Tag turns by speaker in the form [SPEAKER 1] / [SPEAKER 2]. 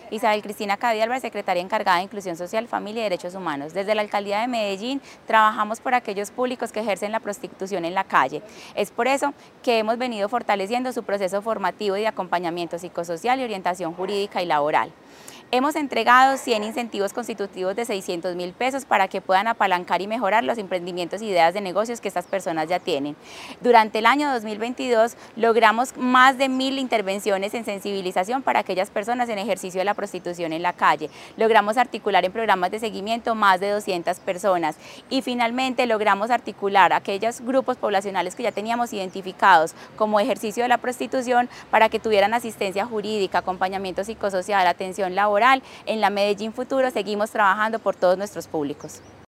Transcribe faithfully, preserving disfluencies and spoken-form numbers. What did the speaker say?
[SPEAKER 1] Isabel Cristina Cadí Álvarez, secretaria encargada de Inclusión Social, Familia y Derechos Humanos. Desde la Alcaldía de Medellín trabajamos por aquellos públicos que ejercen la prostitución en la calle. Es por eso que hemos venido fortaleciendo su proceso formativo y de acompañamiento psicosocial y orientación jurídica y laboral. Hemos entregado cien incentivos constitutivos de seiscientos mil pesos para que puedan apalancar y mejorar los emprendimientos e ideas de negocios que estas personas ya tienen. Durante el año dos mil veintidós logramos más de mil intervenciones en sensibilización para aquellas personas en ejercicio de la prostitución en la calle. Logramos articular en programas de seguimiento más de doscientas personas y finalmente logramos articular aquellos grupos poblacionales que ya teníamos identificados como ejercicio de la prostitución para que tuvieran asistencia jurídica, acompañamiento psicosocial, atención laboral. En la Medellín Futuro seguimos trabajando por todos nuestros públicos.